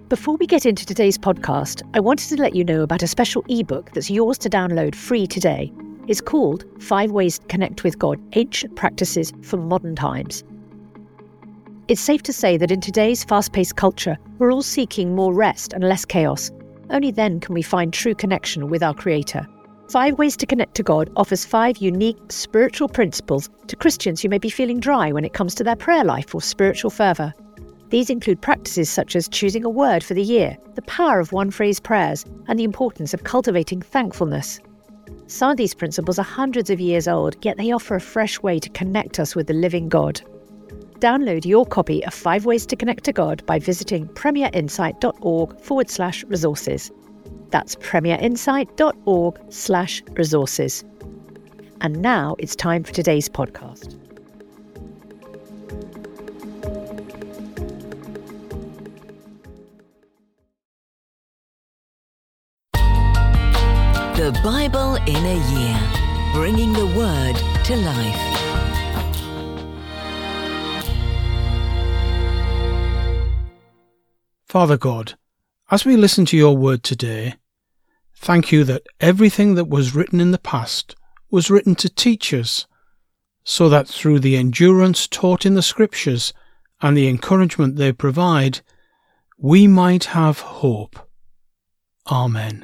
Before we get into today's podcast, I wanted to let you know about a special ebook that's yours to download free today. It's called 5 Ways to Connect with God, Ancient Practices for Modern Times. It's safe to say that in today's fast-paced culture, we're all seeking more rest and less chaos. Only then can we find true connection with our Creator. 5 Ways to Connect to God offers 5 unique spiritual principles to Christians who may be feeling dry when it comes to their prayer life or spiritual fervour. These include practices such as choosing a word for the year, the power of one-phrase prayers, and the importance of cultivating thankfulness. Some of these principles are hundreds of years old, yet they offer a fresh way to connect us with the living God. Download your copy of 5 Ways to Connect to God by visiting premierinsight.org/resources. That's premierinsight.org/resources. And now it's time for today's podcast. The Bible in a Year, bringing the Word to life. Father God, as we listen to your word today, thank you that everything that was written in the past was written to teach us, so that through the endurance taught in the Scriptures and the encouragement they provide, we might have hope. Amen.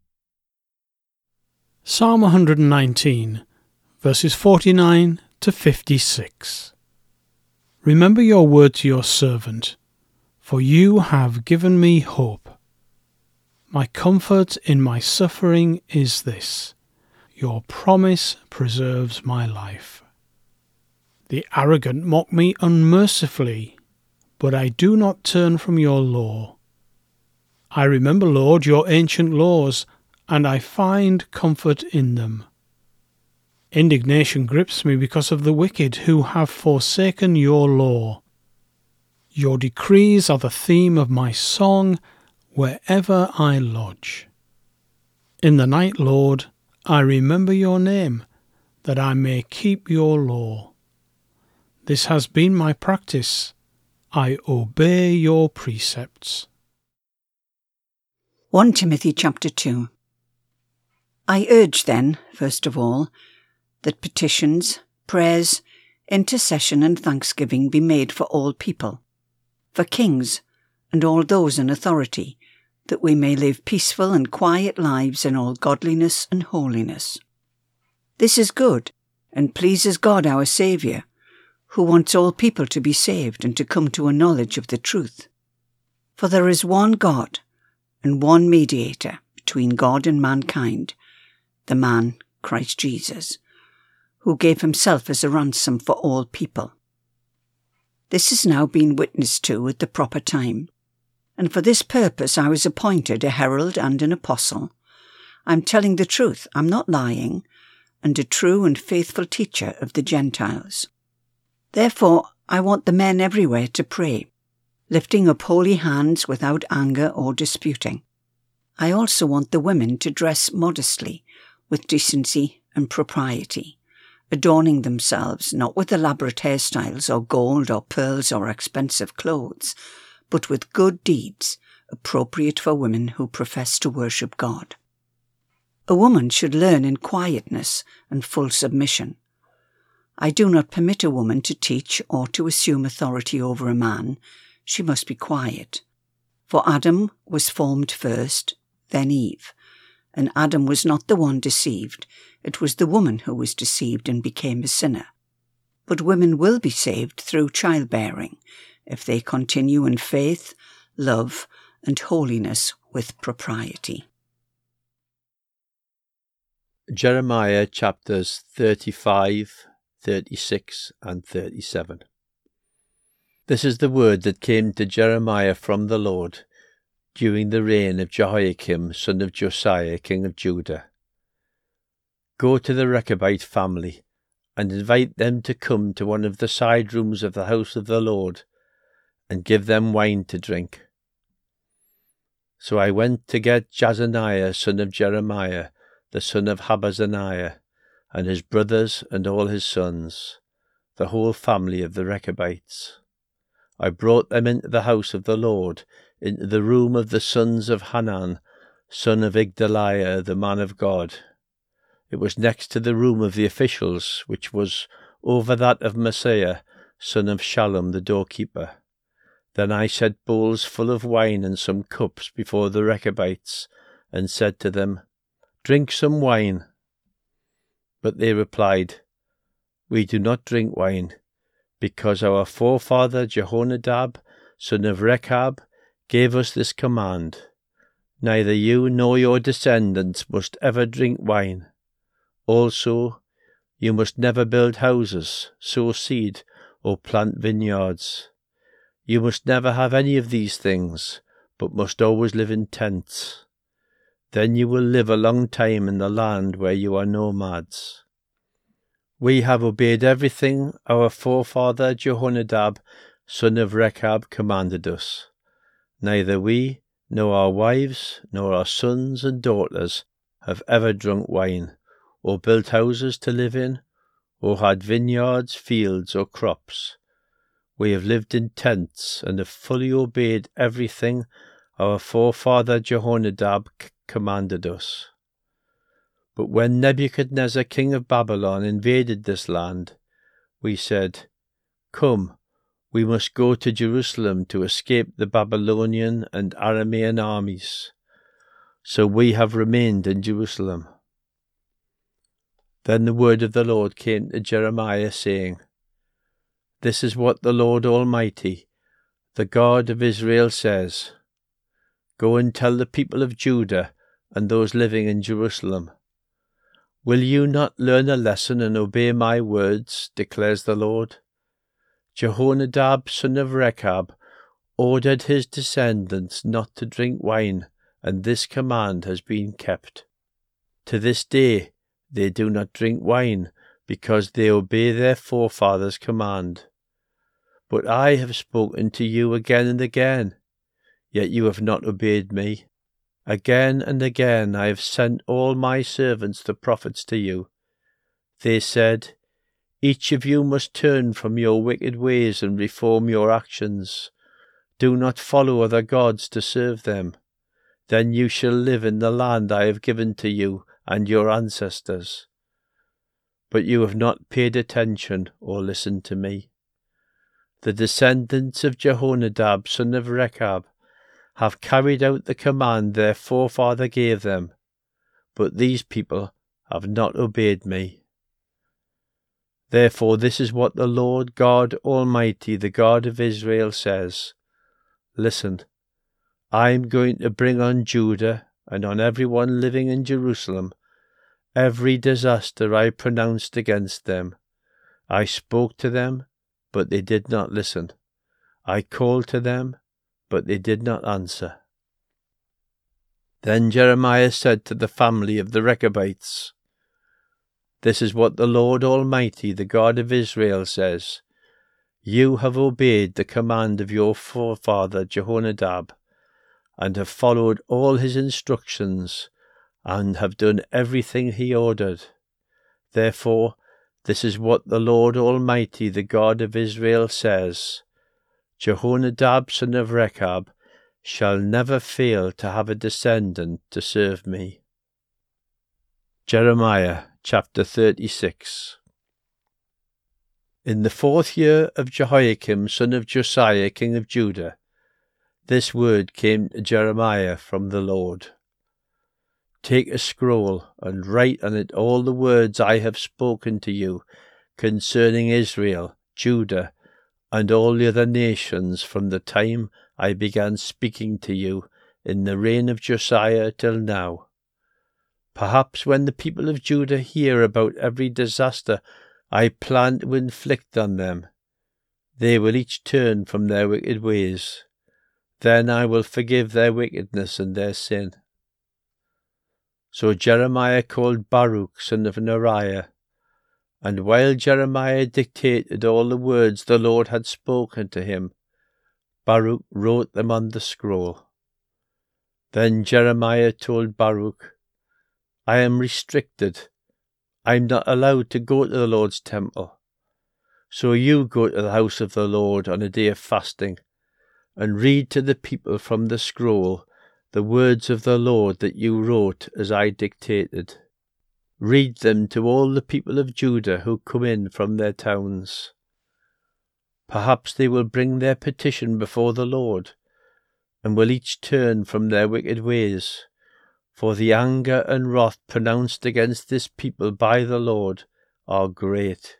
Psalm 119, verses 49 to 56. Remember your word to your servant, for you have given me hope. My comfort in my suffering is this: your promise preserves my life. The arrogant mock me unmercifully, but I do not turn from your law. I remember, Lord, your ancient laws, and I find comfort in them. Indignation grips me because of the wicked who have forsaken your law. Your decrees are the theme of my song wherever I lodge. In the night, Lord, I remember your name, that I may keep your law. This has been my practice. I obey your precepts. 1 Timothy chapter 2. I urge then, first of all, that petitions, prayers, intercession and thanksgiving be made for all people, for kings and all those in authority, that we may live peaceful and quiet lives in all godliness and holiness. This is good and pleases God our Saviour, who wants all people to be saved and to come to a knowledge of the truth. For there is one God and one mediator between God and mankind, the man Christ Jesus, who gave himself as a ransom for all people. This has now been witnessed to at the proper time, and for this purpose I was appointed a herald and an apostle. I'm telling the truth, I'm not lying, and a true and faithful teacher of the Gentiles. Therefore I want the men everywhere to pray, lifting up holy hands without anger or disputing. I also want the women to dress modestly, with decency and propriety, adorning themselves not with elaborate hairstyles or gold or pearls or expensive clothes, but with good deeds appropriate for women who profess to worship God. A woman should learn in quietness and full submission. I do not permit a woman to teach or to assume authority over a man. She must be quiet. For Adam was formed first, then Eve. And Adam was not the one deceived, it was the woman who was deceived and became a sinner. But women will be saved through childbearing, if they continue in faith, love, and holiness with propriety. Jeremiah chapters 35, 36 and 37. This is the word that came to Jeremiah from the Lord during the reign of Jehoiakim, son of Josiah, king of Judah. Go to the Rechabite family, and invite them to come to one of the side rooms of the house of the Lord, and give them wine to drink. So I went to get Jazaniah, son of Jeremiah, the son of Habazaniah, and his brothers and all his sons, the whole family of the Rechabites. I brought them into the house of the Lord, into the room of the sons of Hanan, son of Igdaliah, the man of God. It was next to the room of the officials, which was over that of Messiah, son of Shallum, the doorkeeper. Then I set bowls full of wine and some cups before the Rechabites, and said to them, Drink some wine. But they replied, We do not drink wine, because our forefather Jehonadab, son of Rechab, gave us this command. Neither you nor your descendants must ever drink wine. Also, you must never build houses, sow seed, or plant vineyards. You must never have any of these things, but must always live in tents. Then you will live a long time in the land where you are nomads. We have obeyed everything our forefather Jehonadab, son of Rechab, commanded us. Neither we, nor our wives, nor our sons and daughters have ever drunk wine, or built houses to live in, or had vineyards, fields, or crops. We have lived in tents and have fully obeyed everything our forefather Jehonadab commanded us. But when Nebuchadnezzar, king of Babylon, invaded this land, we said, Come, we must go to Jerusalem to escape the Babylonian and Aramean armies. So we have remained in Jerusalem. Then the word of the Lord came to Jeremiah, saying, This is what the Lord Almighty, the God of Israel, says. Go and tell the people of Judah and those living in Jerusalem. Will you not learn a lesson and obey my words, declares the Lord? Jehonadab, son of Rechab, ordered his descendants not to drink wine, and this command has been kept. To this day they do not drink wine, because they obey their forefathers' command. But I have spoken to you again and again, yet you have not obeyed me. Again and again I have sent all my servants the prophets to you. They said, Each of you must turn from your wicked ways and reform your actions. Do not follow other gods to serve them. Then you shall live in the land I have given to you and your ancestors. But you have not paid attention or listened to me. The descendants of Jehonadab, son of Rechab, have carried out the command their forefather gave them, but these people have not obeyed me. Therefore this is what the Lord God Almighty, the God of Israel, says. Listen, I am going to bring on Judah and on everyone living in Jerusalem every disaster I pronounced against them. I spoke to them, but they did not listen. I called to them, but they did not answer. Then Jeremiah said to the family of the Rechabites, This is what the Lord Almighty, the God of Israel, says. You have obeyed the command of your forefather Jehonadab, and have followed all his instructions, and have done everything he ordered. Therefore, this is what the Lord Almighty, the God of Israel, says. Jehonadab, son of Rechab, shall never fail to have a descendant to serve me. Jeremiah chapter 36. In the 4th year of Jehoiakim, son of Josiah, king of Judah, this word came to Jeremiah from the Lord. Take a scroll and write on it all the words I have spoken to you concerning Israel, Judah, and all the other nations from the time I began speaking to you in the reign of Josiah till now. Perhaps when the people of Judah hear about every disaster I plan to inflict on them, they will each turn from their wicked ways. Then I will forgive their wickedness and their sin. So Jeremiah called Baruch, son of Neriah, and while Jeremiah dictated all the words the Lord had spoken to him, Baruch wrote them on the scroll. Then Jeremiah told Baruch, I am restricted. I am not allowed to go to the Lord's temple. So you go to the house of the Lord on a day of fasting, and read to the people from the scroll the words of the Lord that you wrote as I dictated. Read them to all the people of Judah who come in from their towns. Perhaps they will bring their petition before the Lord, and will each turn from their wicked ways, for the anger and wrath pronounced against this people by the Lord are great.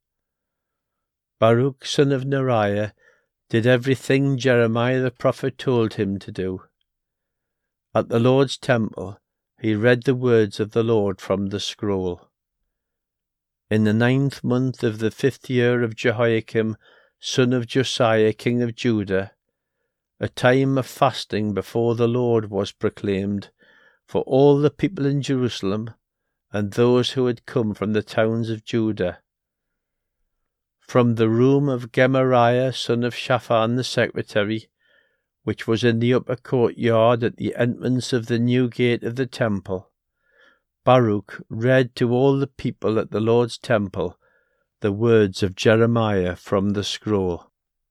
Baruch son of Neriah did everything Jeremiah the prophet told him to do. At the Lord's temple he read the words of the Lord from the scroll. In the 9th month of the 5th year of Jehoiakim, son of Josiah, king of Judah, a time of fasting before the Lord was proclaimed for all the people in Jerusalem and those who had come from the towns of Judah. From the room of Gemariah, son of Shaphan the secretary, which was in the upper courtyard at the entrance of the new gate of the temple, Baruch read to all the people at the Lord's temple the words of Jeremiah from the scroll.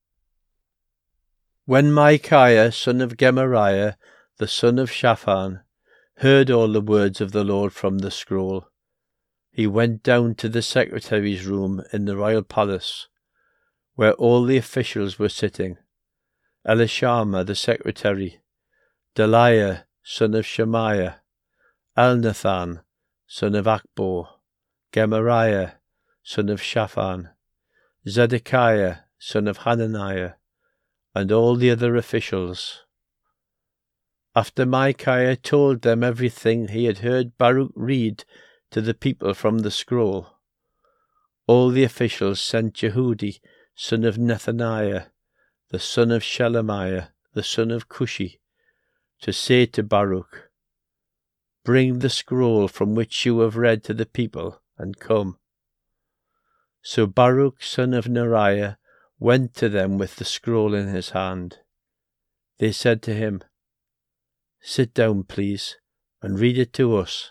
When Micaiah, son of Gemariah, the son of Shaphan, heard all the words of the Lord from the scroll, he went down to the secretary's room in the royal palace, where all the officials were sitting: Elishama the secretary, Delaiah son of Shemaiah, Elnathan son of Akbor, Gemariah son of Shaphan, Zedekiah son of Hananiah, and all the other officials. After Micaiah told them everything he had heard Baruch read to the people from the scroll, all the officials sent Jehudi son of Nethaniah, the son of Shelemiah, the son of Cushi, to say to Baruch, "Bring the scroll from which you have read to the people, and come." So Baruch son of Neriah went to them with the scroll in his hand. They said to him, "Sit down, please, and read it to us."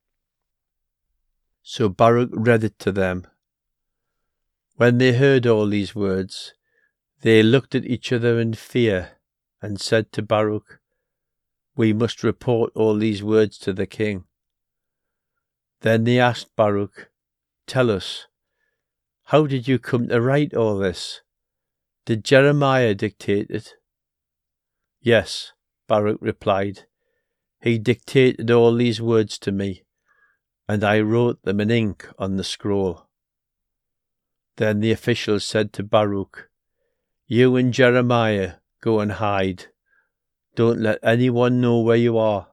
So Baruch read it to them. When they heard all these words, they looked at each other in fear, and said to Baruch, "We must report all these words to the king." Then they asked Baruch, "Tell us, how did you come to write all this? Did Jeremiah dictate it?" "Yes," Baruch replied. "He dictated all these words to me, and I wrote them in ink on the scroll." Then the officials said to Baruch, "You and Jeremiah go and hide. Don't let anyone know where you are."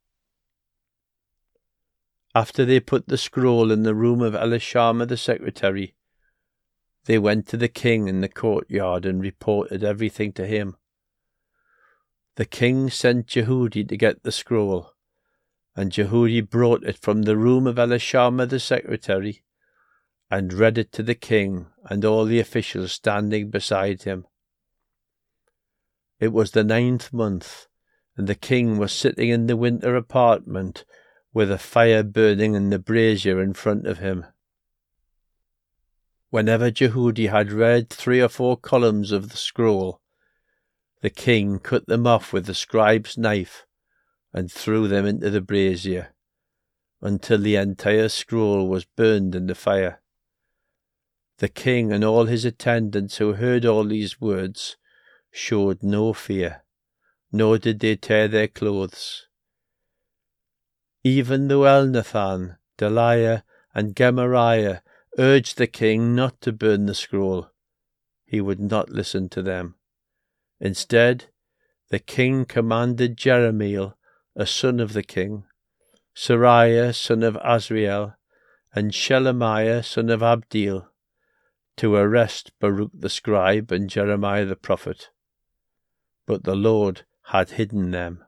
After they put the scroll in the room of Elishama the secretary, they went to the king in the courtyard and reported everything to him. The king sent Jehudi to get the scroll, and Jehudi brought it from the room of Elishama the secretary, and read it to the king and all the officials standing beside him. It was the 9th month, and the king was sitting in the winter apartment with a fire burning in the brazier in front of him. Whenever Jehudi had read 3 or 4 columns of the scroll, the king cut them off with the scribe's knife and threw them into the brazier, until the entire scroll was burned in the fire. The king and all his attendants who heard all these words showed no fear, nor did they tear their clothes. Even though Elnathan, Delaiah, and Gemariah urged the king not to burn the scroll, he would not listen to them. Instead, the king commanded Jeremiel, a son of the king, Seraiah, son of Azriel, and Shelemiah, son of Abdeel, to arrest Baruch the scribe and Jeremiah the prophet. But the Lord had hidden them.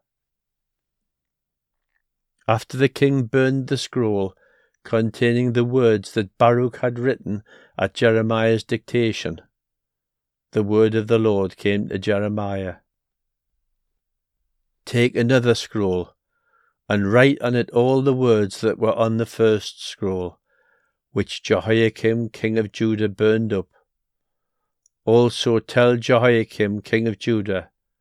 After the king burned the scroll containing the words that Baruch had written at Jeremiah's dictation, the word of the Lord came to Jeremiah. "Take another scroll, and write on it all the words that were on the first scroll, which Jehoiakim king of Judah burned up. Also tell Jehoiakim king of Judah,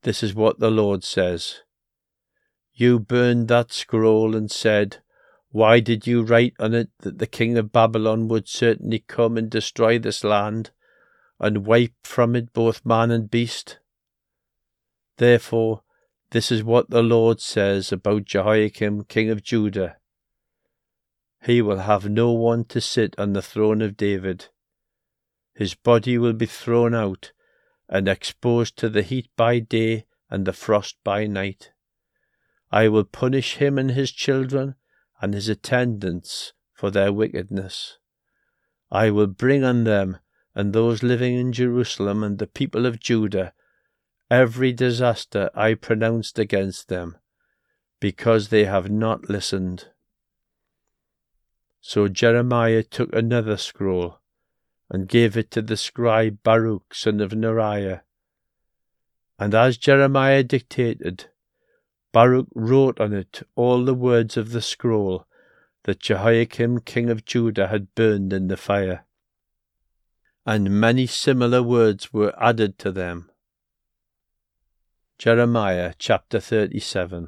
This is what the Lord says. You burned that scroll and said, Why did you write on it that the king of Babylon would certainly come and destroy this land, and wipe from it both man and beast? Therefore, this is what the Lord says about Jehoiakim, king of Judah. He will have no one to sit on the throne of David. His body will be thrown out and exposed to the heat by day and the frost by night. I will punish him and his children and his attendants for their wickedness. I will bring on them and those living in Jerusalem and the people of Judah every disaster I pronounced against them, because they have not listened. So Jeremiah took another scroll and gave it to the scribe Baruch, son of Neriah. And as Jeremiah dictated, Baruch wrote on it all the words of the scroll that Jehoiakim, king of Judah, had burned in the fire. And many similar words were added to them. Jeremiah chapter 37.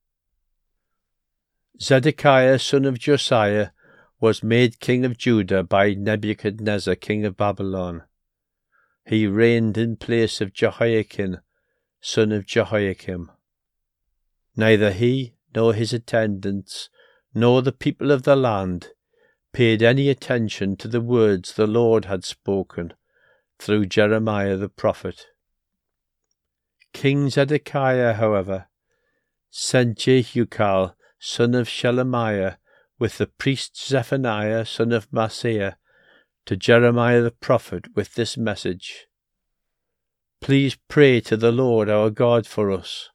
Zedekiah, son of Josiah, was made king of Judah by Nebuchadnezzar, king of Babylon. He reigned in place of Jehoiakim, son of Jehoiakim. Neither he, nor his attendants, nor the people of the land paid any attention to the words the Lord had spoken through Jeremiah the prophet. King Zedekiah, however, sent Jehucal, son of Shelemiah, with the priest Zephaniah, son of Maaseiah, to Jeremiah the prophet with this message: Please pray to the Lord our God for us.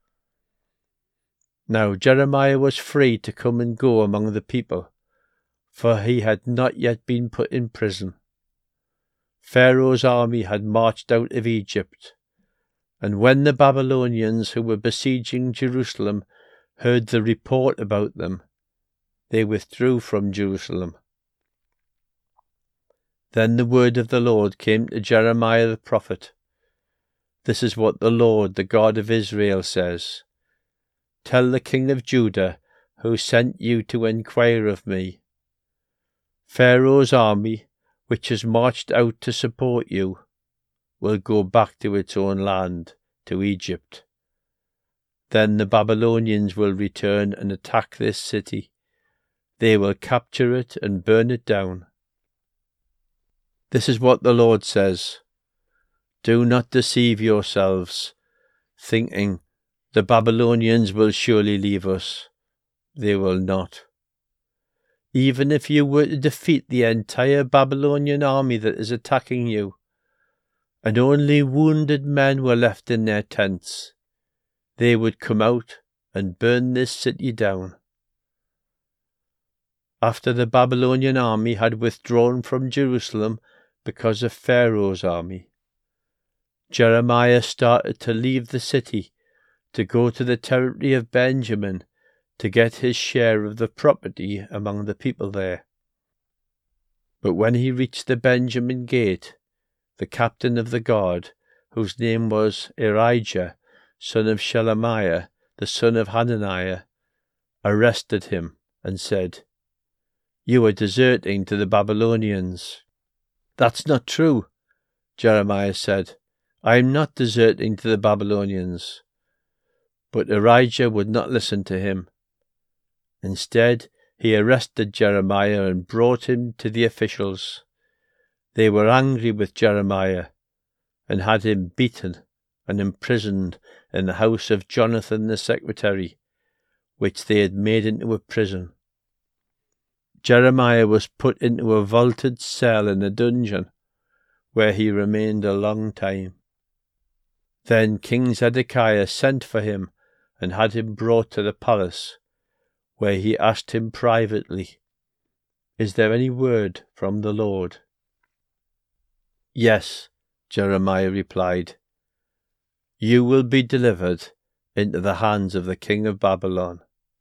Now Jeremiah was free to come and go among the people, for he had not yet been put in prison. Pharaoh's army had marched out of Egypt, and when the Babylonians who were besieging Jerusalem heard the report about them, they withdrew from Jerusalem. Then the word of the Lord came to Jeremiah the prophet. This is what the Lord, the God of Israel, says. Tell the king of Judah, who sent you to inquire of me, Pharaoh's army, which has marched out to support you, will go back to its own land, to Egypt. Then the Babylonians will return and attack this city. They will capture it and burn it down. This is what the Lord says. Do not deceive yourselves, thinking, the Babylonians will surely leave us. They will not. Even if you were to defeat the entire Babylonian army that is attacking you, and only wounded men were left in their tents, they would come out and burn this city down. After the Babylonian army had withdrawn from Jerusalem because of Pharaoh's army, Jeremiah started to leave the city to go to the territory of Benjamin to get his share of the property among the people there. But when he reached the Benjamin gate, the captain of the guard, whose name was Erijah, son of Shelemiah, the son of Hananiah, arrested him and said, You are deserting to the Babylonians. That's not true, Jeremiah said. I am not deserting to the Babylonians. But Erijah would not listen to him. Instead, he arrested Jeremiah and brought him to the officials. They were angry with Jeremiah and had him beaten and imprisoned in the house of Jonathan the secretary, which they had made into a prison. Jeremiah was put into a vaulted cell in a dungeon, where he remained a long time. Then King Zedekiah sent for him and had him brought to the palace, where he asked him privately, Is there any word from the Lord? Yes, Jeremiah replied. You will be delivered into the hands of the king of Babylon.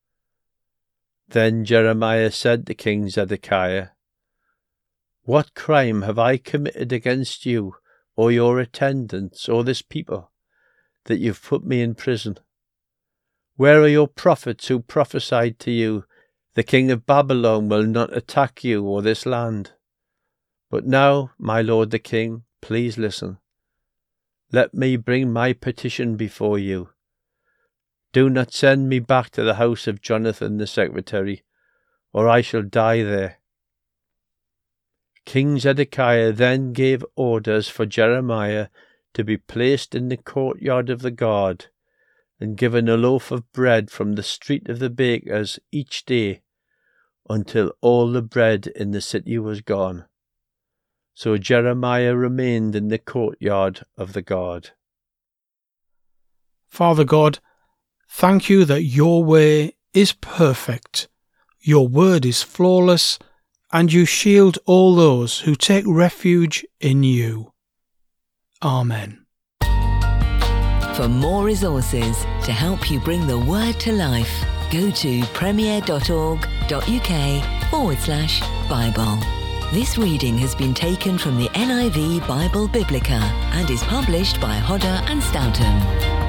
Then Jeremiah said to King Zedekiah, What crime have I committed against you, or your attendants, or this people, that you've put me in prison? Where are your prophets who prophesied to you, the king of Babylon will not attack you or this land? But now, my lord the king, please listen. Let me bring my petition before you. Do not send me back to the house of Jonathan the secretary, or I shall die there. King Zedekiah then gave orders for Jeremiah to be placed in the courtyard of the guard, and given a loaf of bread from the street of the bakers each day, until all the bread in the city was gone. So Jeremiah remained in the courtyard of the guard. Father God, thank you that your way is perfect, your word is flawless, and you shield all those who take refuge in you. Amen. For more resources to help you bring the word to life, go to premier.org.uk/Bible. This reading has been taken from the NIV Bible Biblica and is published by Hodder and Stoughton.